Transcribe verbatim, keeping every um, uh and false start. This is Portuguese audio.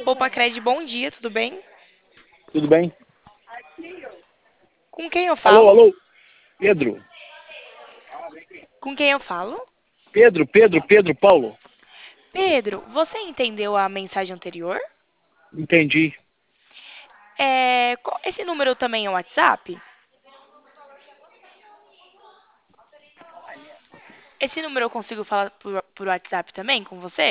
Poupa Cred, bom dia, tudo bem? Tudo bem? Com quem eu Alô, falo? alô, Pedro. Com quem eu falo? Pedro, Pedro, Pedro, Paulo. Pedro, você entendeu a mensagem anterior? Entendi. É, qual- esse número também é o WhatsApp? Esse número eu consigo falar por, por WhatsApp também com você?